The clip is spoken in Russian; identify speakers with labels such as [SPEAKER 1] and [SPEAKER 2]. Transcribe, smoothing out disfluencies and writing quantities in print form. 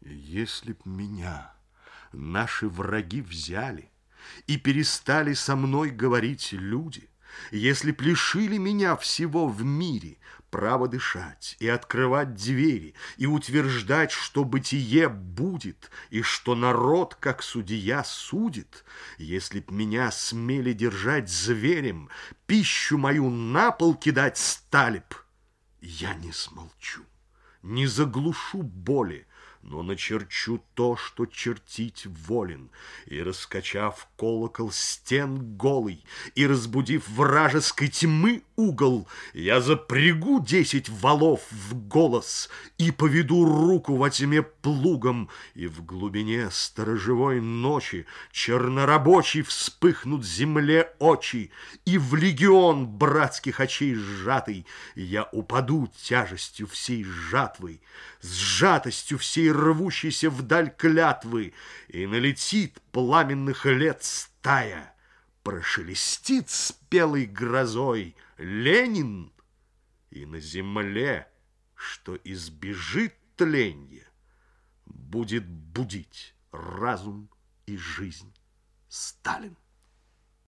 [SPEAKER 1] Если б меня наши враги взяли и перестали со мной говорить люди, если б лишили меня всего в мире, право дышать и открывать двери, и утверждать, что бытие будет, и что народ, как судья, судит, если б меня смели держать зверем, пищу мою на пол кидать стали б, я не смолчу, не заглушу боли, но начерчу то, что чертить волен, и, раскачав колокол стен голый, и разбудив вражеской тьмы угол, я запрягу 10 валов в голос и поведу руку во тьме плугом, и в глубине сторожевой ночи чернорабочий вспыхнут земле очи, и в легион братских очей сжатый я упаду тяжестью всей жатвы, с сжатостью всей рвущейся вдаль клятвы, и налетит пламенных лет стая, прошелестит спелой грозой Ленин, и на земле, что избежит тленья, будет будить разум и жизнь Сталин.